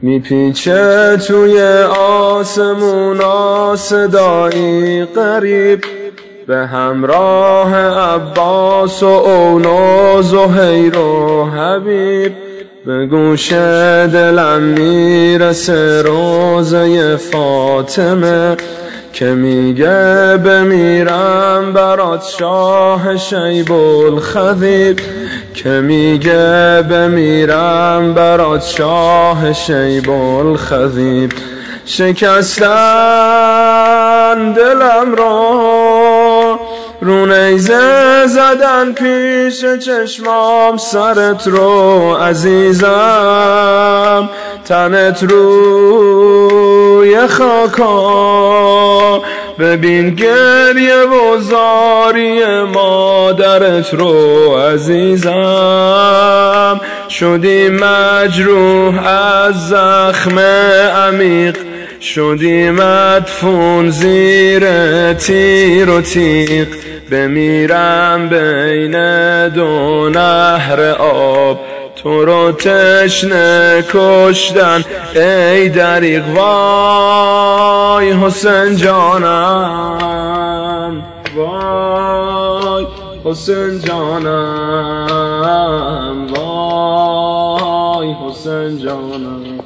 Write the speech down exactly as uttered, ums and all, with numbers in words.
میپیچه توی آسمونا صدایی غریب، به همراه عباس و اون و زهیر و حبیب. به گوش دلم میرسه روزه فاطمه که میگه بمیرم برات شاه شیب الخضیب، که میگه بمیرم برات شاه شیب الخضیب. شکستن دلم را رو نیزه زدن پیش چشمام، سرت رو عزیزم تنت روی خاکا، ببین گریه و زاری مادرت رو عزیزم. شدی مجروح از زخم عمیق، شدی مدفون زیر تیر و تیغ، بمیرم بین دو نهر آب، تو رو تشنه کشتن ای دریغ. وای حسین جانم، وای حسین جانم، وای حسین جانم.